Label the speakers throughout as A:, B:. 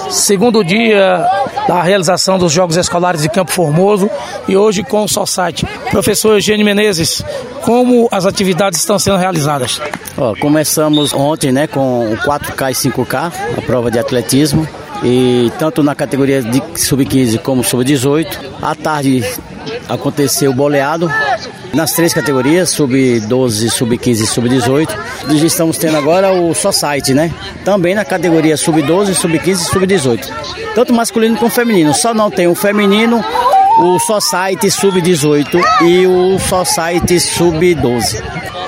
A: Segundo dia da realização dos Jogos Escolares de Campo Formoso e hoje com o Society. Professor Eugênio Menezes, como as atividades estão sendo realizadas?
B: Começamos ontem, com o 4K e 5K, a prova de atletismo, e tanto na categoria de sub-15 como sub-18. À tarde aconteceu o boleado nas 3 categorias, sub-12, sub-15 e sub-18. E estamos tendo agora o Society, também na categoria sub-12, sub-15 e sub-18. Tanto masculino como feminino. Só não tem o feminino, o Society sub-18 e o Society sub-12.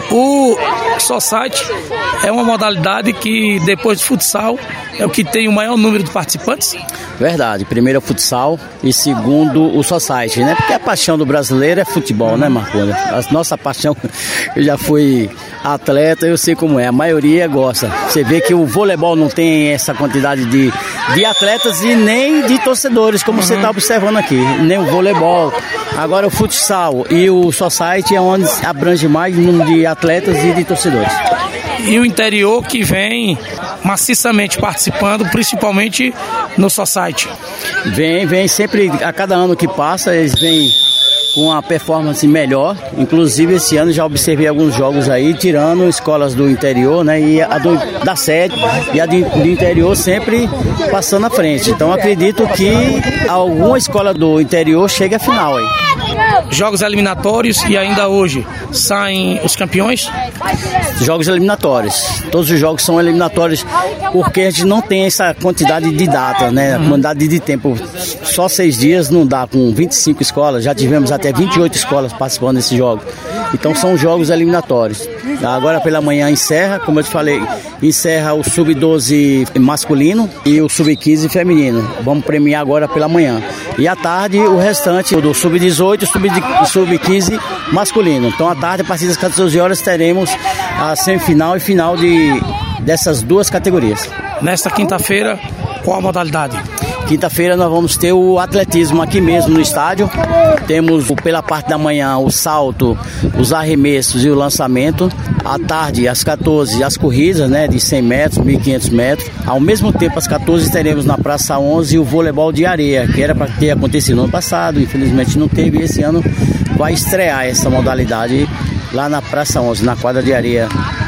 A: O Society é uma modalidade que, depois do futsal, é o que tem o maior número de participantes?
B: Verdade. Primeiro é o futsal e segundo o Society, Porque a paixão do brasileiro é futebol, Marconi? A nossa paixão, eu já fui atleta, eu sei como é. A maioria gosta. Você vê que o voleibol não tem essa quantidade de atletas e nem de torcedores, como você está observando aqui. Nem o voleibol. Agora o futsal e o Society é onde abrange mais número de atletas e de torcedores.
A: E o interior que vem maciçamente participando, principalmente no Society?
B: Vem sempre, a cada ano que passa, eles vêm com uma performance melhor. Inclusive esse ano já observei alguns jogos aí, tirando escolas do interior, e a da sede e a do interior sempre passando à frente. Então acredito que alguma escola do interior chegue à final aí.
A: Jogos eliminatórios e ainda hoje saem os campeões?
B: Jogos eliminatórios. Todos os jogos são eliminatórios porque a gente não tem essa quantidade de data, a quantidade de tempo. Só 6 dias não dá, com 25 escolas. Já tivemos até 28 escolas participando desses jogos. Então são jogos eliminatórios. Agora pela manhã encerra, como eu te falei, encerra o sub-12 masculino e o sub-15 feminino. Vamos premiar agora pela manhã. E à tarde o restante do sub-18 e sub-15 masculino. Então à tarde, a partir das 14 horas, teremos a semifinal e final dessas 2 categorias.
A: Nesta quinta-feira, qual a modalidade?
B: Quinta-feira nós vamos ter o atletismo aqui mesmo no estádio. Temos pela parte da manhã o salto, os arremessos e o lançamento. À tarde, às 14, as corridas de 100 metros, 1.500 metros. Ao mesmo tempo, às 14, teremos na Praça 11 o voleibol de areia, que era para ter acontecido no ano passado, infelizmente não teve. E esse ano vai estrear essa modalidade lá na Praça 11, na quadra de areia